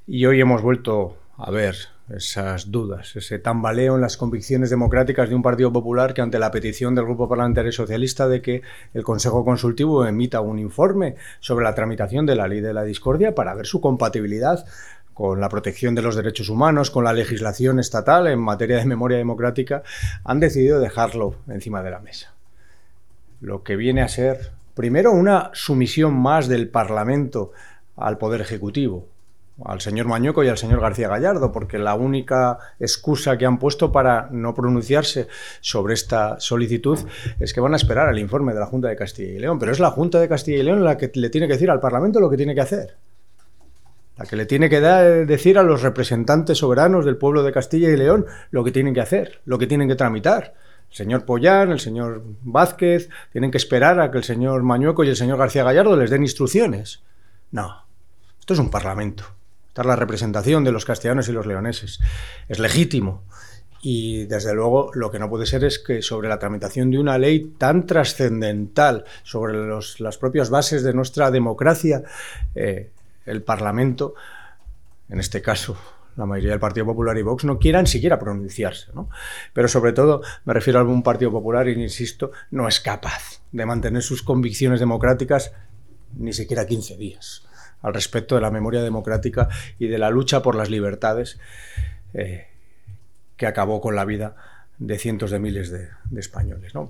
Y hoy hemos vuelto a ver esas dudas, ese tambaleo en las convicciones democráticas de un Partido Popular que, ante la petición del Grupo Parlamentario Socialista de que el Consejo Consultivo emita un informe sobre la tramitación de la Ley de la Discordia para ver su compatibilidad con la protección de los derechos humanos, con la legislación estatal en materia de memoria democrática, han decidido dejarlo encima de la mesa. Lo que viene a ser, primero, una sumisión más del Parlamento al Poder Ejecutivo, al señor Mañueco y al señor García Gallardo, porque la única excusa que han puesto para no pronunciarse sobre esta solicitud es que van a esperar al informe de la Junta de Castilla y León. Pero es la Junta de Castilla y León la que le tiene que decir al Parlamento lo que tiene que hacer, la que le tiene que decir a los representantes soberanos del pueblo de Castilla y León lo que tienen que hacer, lo que tienen que tramitar. El señor Pollán, el señor Vázquez, tienen que esperar a que el señor Mañueco y el señor García Gallardo les den instrucciones. No, esto es un parlamento. Esta es la representación de los castellanos y los leoneses. Es legítimo. Y, desde luego, lo que no puede ser es que sobre la tramitación de una ley tan trascendental, sobre las propias bases de nuestra democracia, el Parlamento, en este caso la mayoría del Partido Popular y Vox, no quieran siquiera pronunciarse, ¿no? Pero, sobre todo, me refiero a algún Partido Popular y, insisto, no es capaz de mantener sus convicciones democráticas ni siquiera 15 días al respecto de la memoria democrática y de la lucha por las libertades que acabó con la vida de cientos de miles de españoles, ¿no?